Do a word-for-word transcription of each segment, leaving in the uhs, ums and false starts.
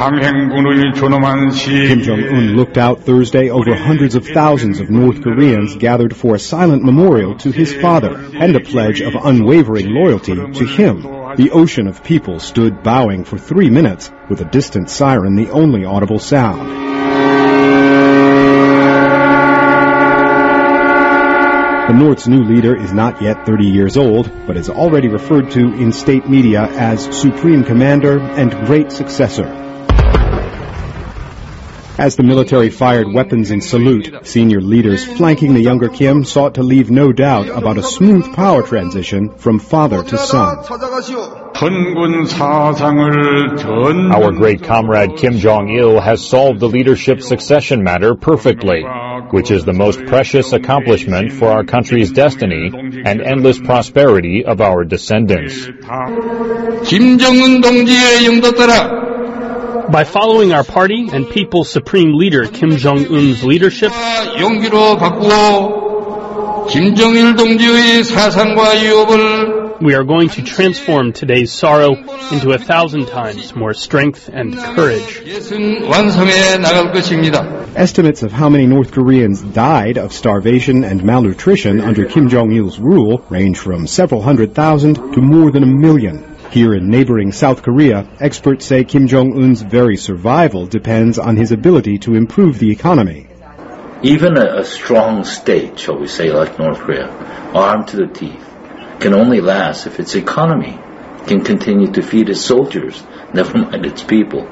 Kim Jong-un looked out Thursday over hundreds of thousands of North Koreans gathered for a silent memorial to his father and a pledge of unwavering loyalty to him. The ocean of people stood bowing for three minutes, with a distant siren the only audible sound. The North's new leader is not yet thirty years old, but is already referred to in state media as Supreme Commander and Great Successor. As the military fired weapons in salute, senior leaders flanking the younger Kim sought to leave no doubt about a smooth power transition from father to son. Our great comrade Kim Jong-il has solved the leadership succession matter perfectly, which is the most precious accomplishment for our country's destiny and endless prosperity of our descendants. By following our party and people's supreme leader Kim Jong-un's leadership, we are going to transform today's sorrow into a thousand times more strength and courage. Estimates of how many North Koreans died of starvation and malnutrition under Kim Jong-il's rule range from several hundred thousand to more than a million. Here in neighboring South Korea, experts say Kim Jong-un's very survival depends on his ability to improve the economy. Even a, a strong state, shall we say, like North Korea, armed to the teeth, can only last if its economy can continue to feed its soldiers, never mind its people.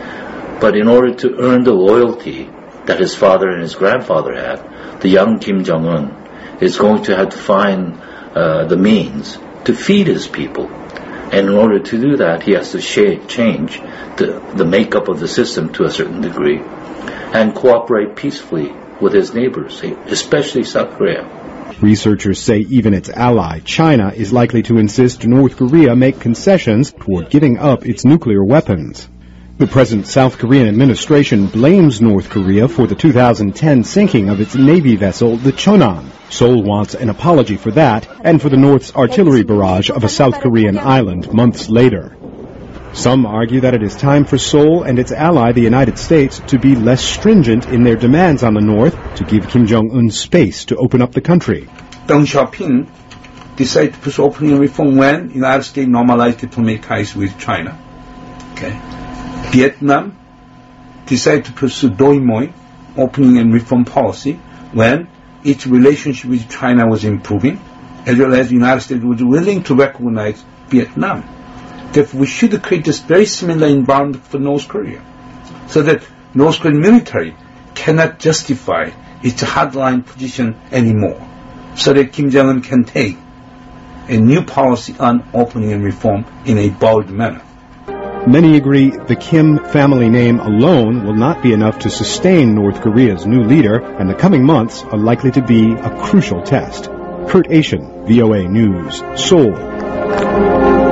But in order to earn the loyalty that his father and his grandfather had, the young Kim Jong-un is going to have to find uh, the means to feed his people. And in order to do that, he has to sh- change the, the makeup of the system to a certain degree and cooperate peacefully with his neighbors, especially South Korea. Researchers say even its ally, China, is likely to insist North Korea make concessions toward giving up its nuclear weapons. The present South Korean administration blames North Korea for the two thousand ten sinking of its Navy vessel, the Cheonan. Seoul wants an apology for that and for the North's artillery barrage of a South Korean island months later. Some argue that it is time for Seoul and its ally, the United States, to be less stringent in their demands on the North to give Kim Jong-un space to open up the country. Deng Xiaoping decided to pursue opening reform when the United States normalized diplomatic ties with China. Okay. Vietnam decided to pursue Doi Moi, opening and reform policy, when its relationship with China was improving, as well as the United States was willing to recognize Vietnam. Therefore, we should create this very similar environment for North Korea, so that North Korean military cannot justify its hardline position anymore, so that Kim Jong-un can take a new policy on opening and reform in a bold manner. Many agree the Kim family name alone will not be enough to sustain North Korea's new leader, and the coming months are likely to be a crucial test. Kurt Asian, V O A News, Seoul.